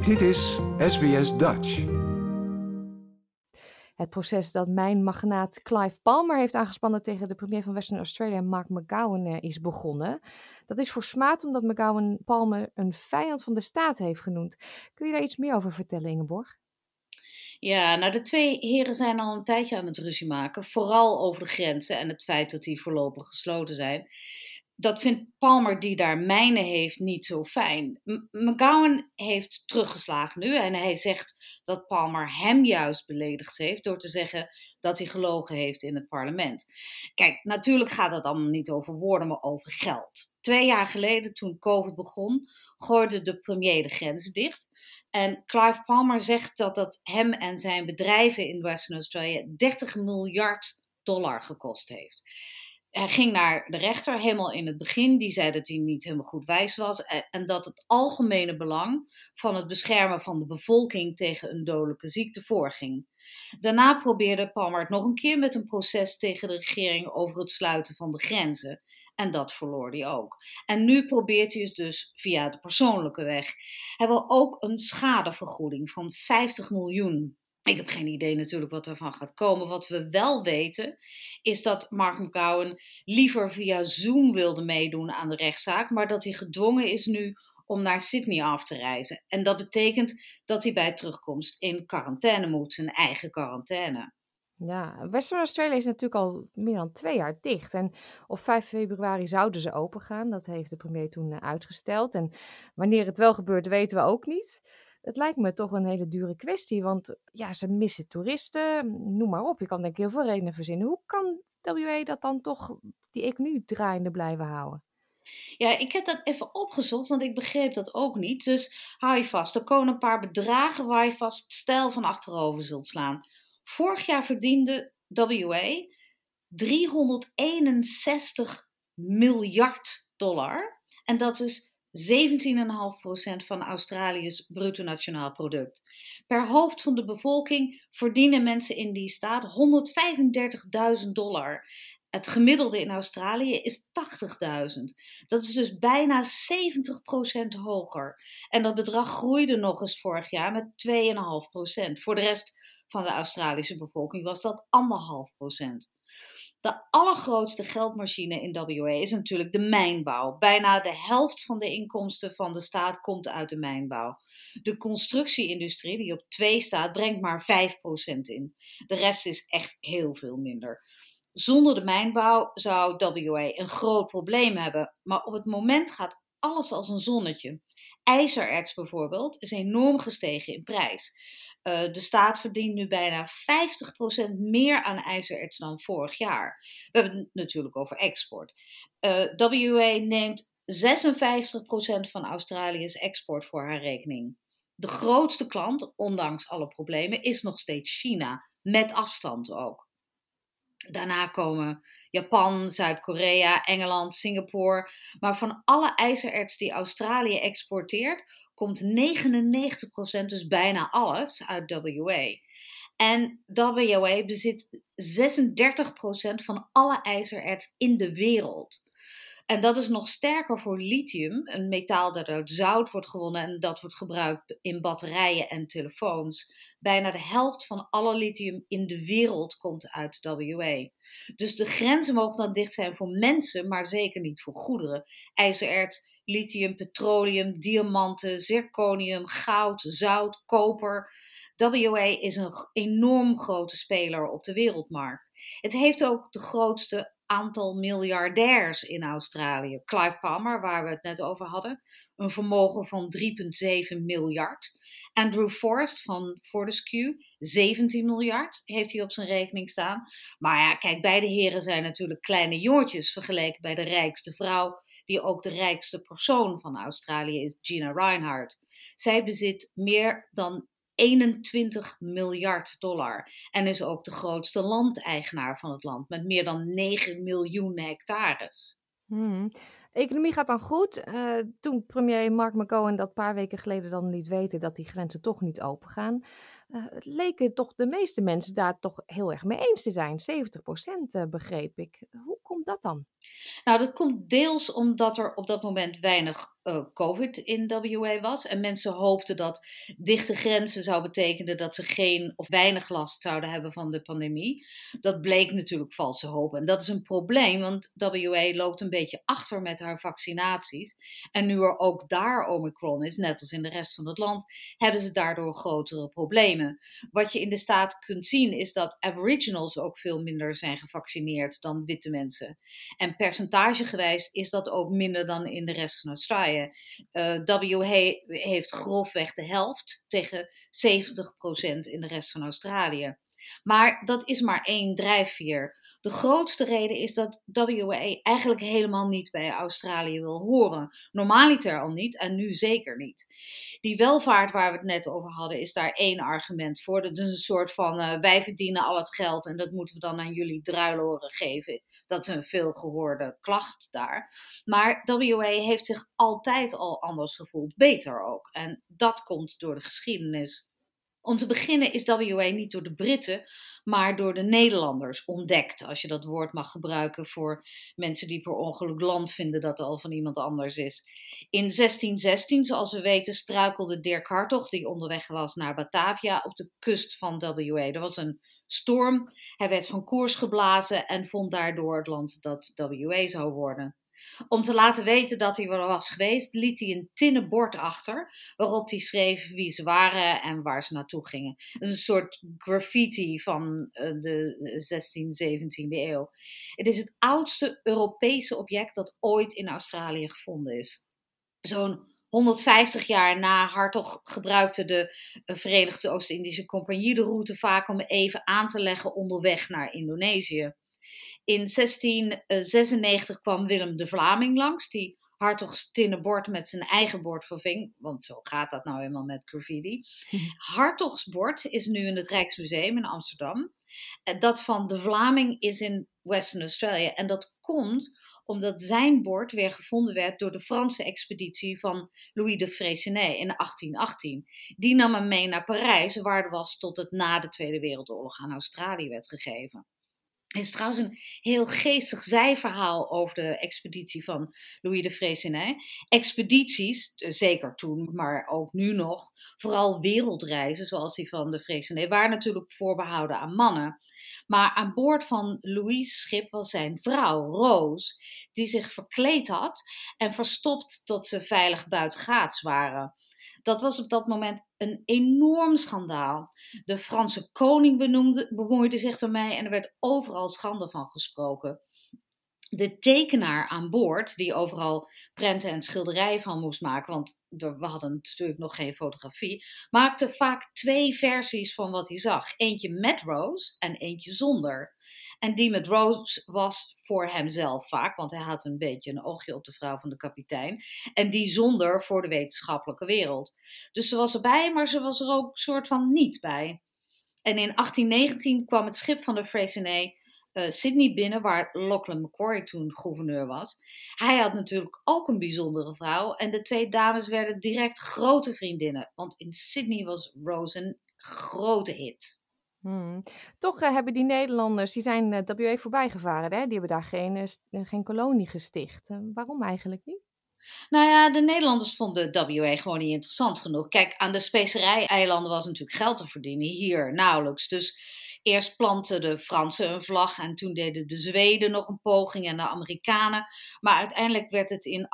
Dit is SBS Dutch. Het proces dat mijnmagnaat Clive Palmer heeft aangespannen tegen de premier van Western Australia, Mark McGowan, is begonnen. Dat is voor smaad omdat McGowan Palmer een vijand van de staat heeft genoemd. Kun je daar iets meer over vertellen, Ingeborg? Ja, nou de twee heren zijn al een tijdje aan het ruzie maken. Vooral over de grenzen en het feit dat die voorlopig gesloten zijn. Dat vindt Palmer, die daar mijnen heeft, niet zo fijn. McGowan heeft teruggeslagen nu en hij zegt dat Palmer hem juist beledigd heeft door te zeggen dat hij gelogen heeft in het parlement. Kijk, natuurlijk gaat het allemaal niet over woorden, maar over geld. 2 jaar geleden, toen COVID begon, gooide de premier de grenzen dicht. En Clive Palmer zegt dat dat hem en zijn bedrijven in Western Australia $30 miljard gekost heeft. Hij ging naar de rechter helemaal in het begin. Die zei dat hij niet helemaal goed wijs was. En dat het algemene belang van het beschermen van de bevolking tegen een dodelijke ziekte voorging. Daarna probeerde Palmer het nog een keer met een proces tegen de regering over het sluiten van de grenzen. En dat verloor hij ook. En nu probeert hij het dus via de persoonlijke weg. Hij wil ook een schadevergoeding van 50 miljoen. Ik heb geen idee natuurlijk wat ervan gaat komen. Wat we wel weten is dat Mark McGowan liever via Zoom wilde meedoen aan de rechtszaak, maar dat hij gedwongen is nu om naar Sydney af te reizen. En dat betekent dat hij bij terugkomst in quarantaine moet, zijn eigen quarantaine. Ja, Western Australia is natuurlijk al meer dan 2 jaar dicht. En op 5 februari zouden ze opengaan. Dat heeft de premier toen uitgesteld. En wanneer het wel gebeurt, weten we ook niet. Het lijkt me toch een hele dure kwestie, want ja, ze missen toeristen, noem maar op. Je kan denk ik heel veel redenen verzinnen. Hoe kan WA dat dan toch die economie draaiende blijven houden? Ja, ik heb dat even opgezocht, want ik begreep dat ook niet. Dus hou je vast, er komen een paar bedragen waar je vast stijl van achterover zult slaan. Vorig jaar verdiende WA $361 miljard. En dat is 17,5% van Australië's bruto nationaal product. Per hoofd van de bevolking verdienen mensen in die staat $135.000. Het gemiddelde in Australië is 80.000. Dat is dus bijna 70% hoger. En dat bedrag groeide nog eens vorig jaar met 2,5%. Voor de rest van de Australische bevolking was dat 1,5%. De allergrootste geldmachine in WA is natuurlijk de mijnbouw. Bijna de helft van de inkomsten van de staat komt uit de mijnbouw. De constructieindustrie, die op 2 staat, brengt maar 5% in. De rest is echt heel veel minder. Zonder de mijnbouw zou WA een groot probleem hebben, maar op het moment gaat alles als een zonnetje. IJzererts bijvoorbeeld is enorm gestegen in prijs. De staat verdient nu bijna 50% meer aan ijzererts dan vorig jaar. We hebben het natuurlijk over export. WA neemt 56% van Australië's export voor haar rekening. De grootste klant, ondanks alle problemen, is nog steeds China, met afstand ook. Daarna komen Japan, Zuid-Korea, Engeland, Singapore. Maar van alle ijzererts die Australië exporteert, komt 99%, dus bijna alles, uit WA. En WA bezit 36% van alle ijzererts in de wereld. En dat is nog sterker voor lithium, een metaal dat uit zout wordt gewonnen en dat wordt gebruikt in batterijen en telefoons. Bijna de helft van alle lithium in de wereld komt uit WA. Dus de grenzen mogen dan dicht zijn voor mensen, maar zeker niet voor goederen. IJzererts, lithium, petroleum, diamanten, zirconium, goud, zout, koper. WA is een enorm grote speler op de wereldmarkt. Het heeft ook de grootste aantal miljardairs in Australië. Clive Palmer, waar we het net over hadden, een vermogen van 3,7 miljard. Andrew Forrest van Fortescue, 17 miljard heeft hij op zijn rekening staan. Maar ja, kijk, beide heren zijn natuurlijk kleine jongetjes vergeleken bij de rijkste vrouw, die ook de rijkste persoon van Australië is, Gina Rinehart. Zij bezit meer dan $21 miljard en is ook de grootste landeigenaar van het land met meer dan 9 miljoen hectares. Economie gaat dan goed. Toen premier Mark McGowan dat een paar weken geleden dan liet weten dat die grenzen toch niet open gaan, leken toch de meeste mensen daar toch heel erg mee eens te zijn. 70% begreep ik. Hoe komt dat dan? Nou, dat komt deels omdat er op dat moment weinig COVID in WA was. En mensen hoopten dat dichte grenzen zou betekenen dat ze geen of weinig last zouden hebben van de pandemie. Dat bleek natuurlijk valse hoop. En dat is een probleem, want WA loopt een beetje achter met haar vaccinaties. En nu er ook daar Omicron is, net als in de rest van het land, hebben ze daardoor grotere problemen. Wat je in de staat kunt zien is dat Aboriginals ook veel minder zijn gevaccineerd dan witte mensen. En percentagegewijs is dat ook minder dan in de rest van Australië. WA heeft grofweg de helft tegen 70% in de rest van Australië. Maar dat is maar één drijfveer. De grootste reden is dat WA eigenlijk helemaal niet bij Australië wil horen. Normaliter al niet en nu zeker niet. Die welvaart waar we het net over hadden is daar één argument voor. Dat is een soort van wij verdienen al het geld en dat moeten we dan aan jullie druiloren geven. Dat is een veelgehoorde klacht daar. Maar WA heeft zich altijd al anders gevoeld, beter ook. En dat komt door de geschiedenis. Om te beginnen is WA niet door de Britten, maar door de Nederlanders ontdekt. Als je dat woord mag gebruiken voor mensen die per ongeluk land vinden dat al van iemand anders is. In 1616, zoals we weten, struikelde Dirk Hartog, die onderweg was naar Batavia, op de kust van WA. Er was een storm, hij werd van koers geblazen en vond daardoor het land dat WA zou worden. Om te laten weten dat hij er was geweest, liet hij een tinnen bord achter, waarop hij schreef wie ze waren en waar ze naartoe gingen. Dat is een soort graffiti van de 16e, 17e eeuw. Het is het oudste Europese object dat ooit in Australië gevonden is. Zo'n 150 jaar na Hartog gebruikte de Verenigde Oost-Indische Compagnie de route vaak om even aan te leggen onderweg naar Indonesië. In 1696 kwam Willem de Vlaming langs, die Hartogs tinnen bord met zijn eigen bord verving, want zo gaat dat nou eenmaal met graffiti. Hartogs bord is nu in het Rijksmuseum in Amsterdam. Dat van de Vlaming is in Western Australia. En dat komt omdat zijn bord weer gevonden werd door de Franse expeditie van Louis de Freycinet in 1818. Die nam hem mee naar Parijs, waar het was tot het na de Tweede Wereldoorlog aan Australië werd gegeven. Er is trouwens een heel geestig zijverhaal over de expeditie van Louis de Freycinet. Expedities, zeker toen, maar ook nu nog, vooral wereldreizen zoals die van de Freycinet, waren natuurlijk voorbehouden aan mannen. Maar aan boord van Louis' schip was zijn vrouw, Rose, die zich verkleed had en verstopt tot ze veilig buitengaats waren. Dat was op dat moment een enorm schandaal. De Franse koning bemoeide zich ermee en er werd overal schande van gesproken. De tekenaar aan boord, die overal prenten en schilderijen van moest maken, want we hadden natuurlijk nog geen fotografie, maakte vaak 2 versies van wat hij zag. Eentje met Rose en eentje zonder. En die met Rose was voor hemzelf vaak, want hij had een beetje een oogje op de vrouw van de kapitein. En die zonder voor de wetenschappelijke wereld. Dus ze was erbij, maar ze was er ook soort van niet bij. En in 1819 kwam het schip van de Freycinet Sydney binnen, waar Lachlan Macquarie toen gouverneur was. Hij had natuurlijk ook een bijzondere vrouw en de 2 dames werden direct grote vriendinnen, want in Sydney was Rose een grote hit. Toch hebben die Nederlanders, die zijn WA voorbij gevaren, hè? Die hebben daar geen kolonie gesticht. Waarom eigenlijk niet? Nou ja, de Nederlanders vonden WA gewoon niet interessant genoeg. Kijk, aan de specerijdeilanden was natuurlijk geld te verdienen, hier nauwelijks. Dus eerst plantten de Fransen een vlag en toen deden de Zweden nog een poging en de Amerikanen. Maar uiteindelijk werd het in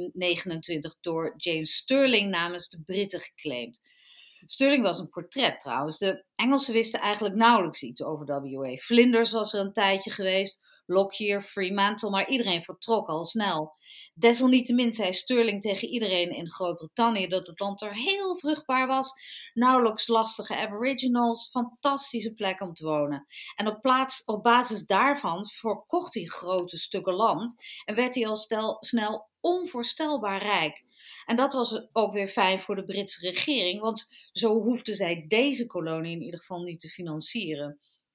1829 door James Stirling namens de Britten geclaimd. Stirling was een portret trouwens. De Engelsen wisten eigenlijk nauwelijks iets over WA. Flinders was er een tijdje geweest, Lockyer, Fremantle, maar iedereen vertrok al snel. Desalniettemin zei Stirling tegen iedereen in Groot-Brittannië dat het land er heel vruchtbaar was, nauwelijks lastige aboriginals, fantastische plek om te wonen. En op basis daarvan verkocht hij grote stukken land en werd hij al snel onvoorstelbaar rijk. En dat was ook weer fijn voor de Britse regering, want zo hoefden zij deze kolonie in ieder geval niet te financieren.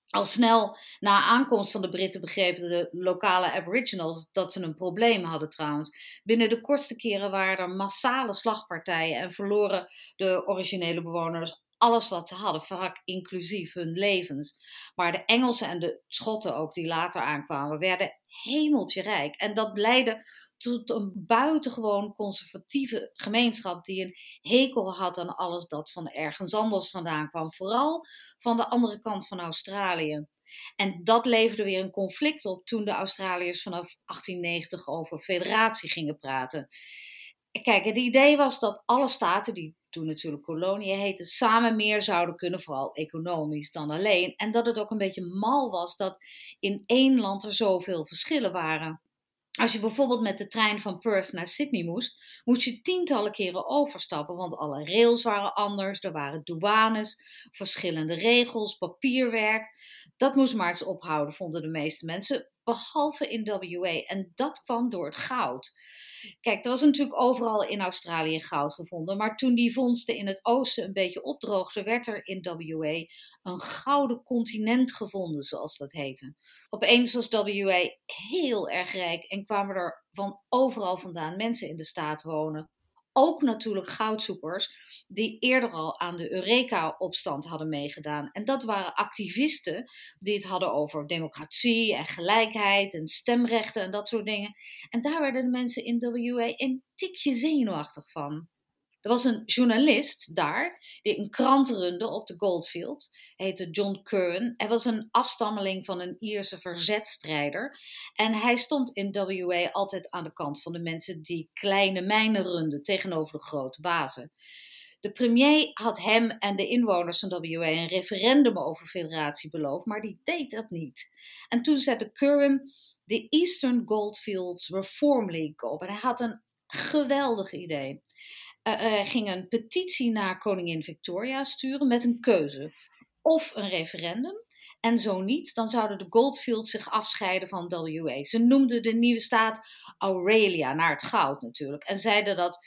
Al snel na aankomst van de Britten begrepen de lokale aboriginals dat ze een probleem hadden trouwens. Binnen de kortste keren waren er massale slagpartijen en verloren de originele bewoners alles wat ze hadden, vaak inclusief hun levens. Maar de Engelsen en de Schotten ook, die later aankwamen, werden hemeltje rijk. En dat leidde tot een buitengewoon conservatieve gemeenschap die een hekel had aan alles dat van ergens anders vandaan kwam. Vooral van de andere kant van Australië. En dat leverde weer een conflict op toen de Australiërs vanaf 1890 over federatie gingen praten. Kijk, het idee was dat alle staten, die toen natuurlijk koloniën heten, samen meer zouden kunnen, vooral economisch dan alleen. En dat het ook een beetje mal was dat in één land er zoveel verschillen waren. Als je bijvoorbeeld met de trein van Perth naar Sydney moest je tientallen keren overstappen, want alle rails waren anders, er waren douanes, verschillende regels, papierwerk. Dat moest maar eens ophouden, vonden de meeste mensen, behalve in WA. En dat kwam door het goud. Kijk, er was natuurlijk overal in Australië goud gevonden, maar toen die vondsten in het oosten een beetje opdroogden, werd er in WA een gouden continent gevonden, zoals dat heette. Opeens was WA heel erg rijk en kwamen er van overal vandaan mensen in de staat wonen. Ook natuurlijk goudzoekers die eerder al aan de Eureka-opstand hadden meegedaan. En dat waren activisten die het hadden over democratie en gelijkheid en stemrechten en dat soort dingen. En daar werden de mensen in WA een tikje zenuwachtig van. Er was een journalist daar die een krant runde op de Goldfield. Hij heette John Curwen. Hij was een afstammeling van een Ierse verzetstrijder. En hij stond in WA altijd aan de kant van de mensen die kleine mijnen runden tegenover de grote bazen. De premier had hem en de inwoners van WA een referendum over federatie beloofd, maar die deed dat niet. En toen zette Curwen de Eastern Goldfields Reform League op. En hij had een geweldig idee. Hij ging een petitie naar koningin Victoria sturen met een keuze. Of een referendum, en zo niet, dan zouden de Goldfields zich afscheiden van WA. Ze noemden de nieuwe staat Aurelia, naar het goud natuurlijk. En zeiden dat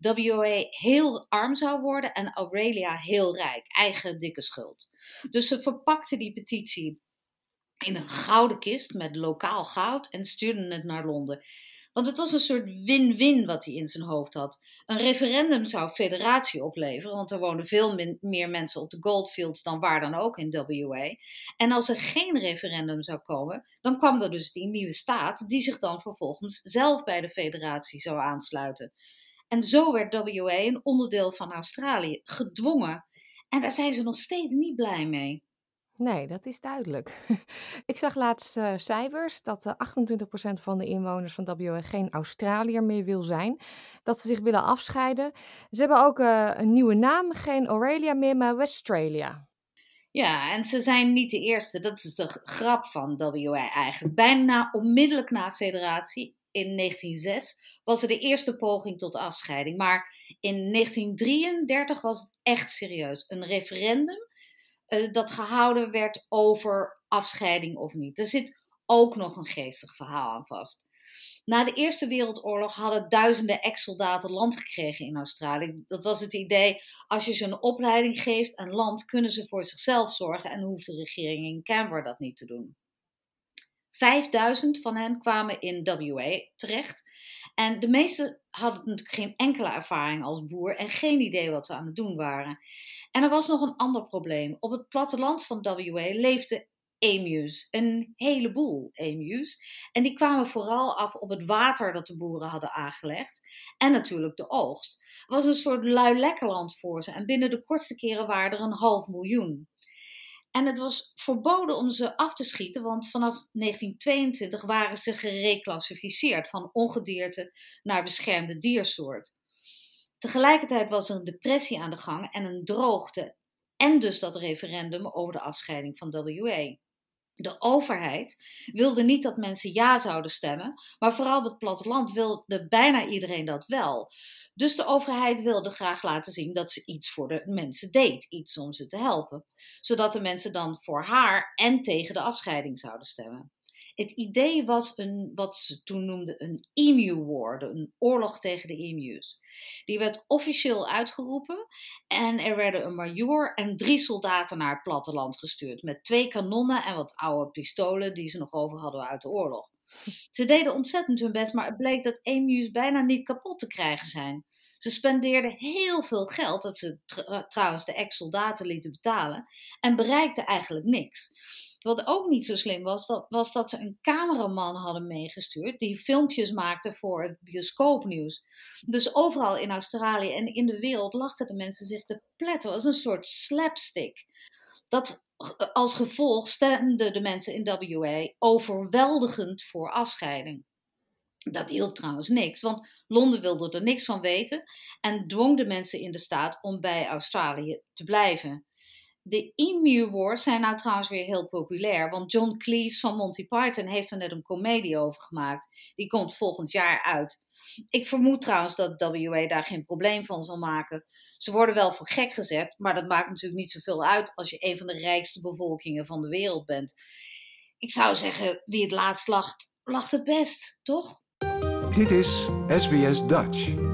WA heel arm zou worden en Aurelia heel rijk. Eigen dikke schuld. Dus ze verpakten die petitie in een gouden kist met lokaal goud en stuurden het naar Londen. Want het was een soort win-win wat hij in zijn hoofd had. Een referendum zou federatie opleveren, want er wonen veel meer mensen op de Goldfields dan waar dan ook in WA. En als er geen referendum zou komen, dan kwam er dus die nieuwe staat, die zich dan vervolgens zelf bij de federatie zou aansluiten. En zo werd WA een onderdeel van Australië, gedwongen. En daar zijn ze nog steeds niet blij mee. Nee, dat is duidelijk. Ik zag laatst cijfers dat 28% van de inwoners van WA geen Australiër meer wil zijn. Dat ze zich willen afscheiden. Ze hebben ook een nieuwe naam, geen Aurelia meer, maar Westralia. Ja, en ze zijn niet de eerste. Dat is de grap van WA eigenlijk. Bijna onmiddellijk na federatie, in 1906, was er de eerste poging tot afscheiding. Maar in 1933 was het echt serieus. Een referendum dat gehouden werd over afscheiding of niet. Er zit ook nog een geestig verhaal aan vast. Na de Eerste Wereldoorlog hadden duizenden ex-soldaten land gekregen in Australië. Dat was het idee, als je ze een opleiding geeft en land, kunnen ze voor zichzelf zorgen en hoeft de regering in Canberra dat niet te doen. 5000 van hen kwamen in WA terecht. En de meesten hadden natuurlijk geen enkele ervaring als boer en geen idee wat ze aan het doen waren. En er was nog een ander probleem. Op het platteland van WA leefden emus, een heleboel emus. En die kwamen vooral af op het water dat de boeren hadden aangelegd. En natuurlijk de oogst. Het was een soort lui-lekkerland voor ze. En binnen de kortste keren waren er 500.000. En het was verboden om ze af te schieten, want vanaf 1922 waren ze gereclassificeerd van ongedierte naar beschermde diersoort. Tegelijkertijd was er een depressie aan de gang en een droogte. En dus dat referendum over de afscheiding van WA. De overheid wilde niet dat mensen ja zouden stemmen, maar vooral op het platteland wilde bijna iedereen dat wel. Dus de overheid wilde graag laten zien dat ze iets voor de mensen deed, iets om ze te helpen. Zodat de mensen dan voor haar en tegen de afscheiding zouden stemmen. Het idee was wat ze toen noemden een emu war, een oorlog tegen de emus. Die werd officieel uitgeroepen en er werden een majoor en 3 soldaten naar het platteland gestuurd met 2 kanonnen en wat oude pistolen die ze nog over hadden uit de oorlog. Ze deden ontzettend hun best, maar het bleek dat emus bijna niet kapot te krijgen zijn. Ze spendeerden heel veel geld, dat ze trouwens de ex-soldaten lieten betalen, en bereikten eigenlijk niks. Wat ook niet zo slim was dat ze een cameraman hadden meegestuurd die filmpjes maakte voor het bioscoopnieuws. Dus overal in Australië en in de wereld lachten de mensen zich te pletten. Het was een soort slapstick. Dat als gevolg stemden de mensen in WA overweldigend voor afscheiding. Dat hielp trouwens niks, want Londen wilde er niks van weten en dwong de mensen in de staat om bij Australië te blijven. De Emu Wars zijn nou trouwens weer heel populair, want John Cleese van Monty Python heeft er net een komedie over gemaakt. Die komt volgend jaar uit. Ik vermoed trouwens dat WA daar geen probleem van zal maken. Ze worden wel voor gek gezet, maar dat maakt natuurlijk niet zoveel uit als je een van de rijkste bevolkingen van de wereld bent. Ik zou zeggen, wie het laatst lacht, lacht het best, toch? Dit is SBS Dutch.